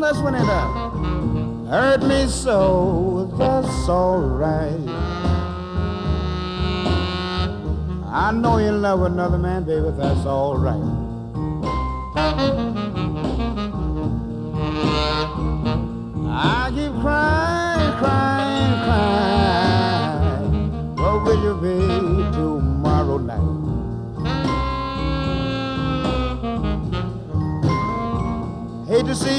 this one in there. Hurt me so, that's alright. I know you're in love with another man, baby, that's alright. I keep crying, crying, crying. What will you be tomorrow night? Hate to see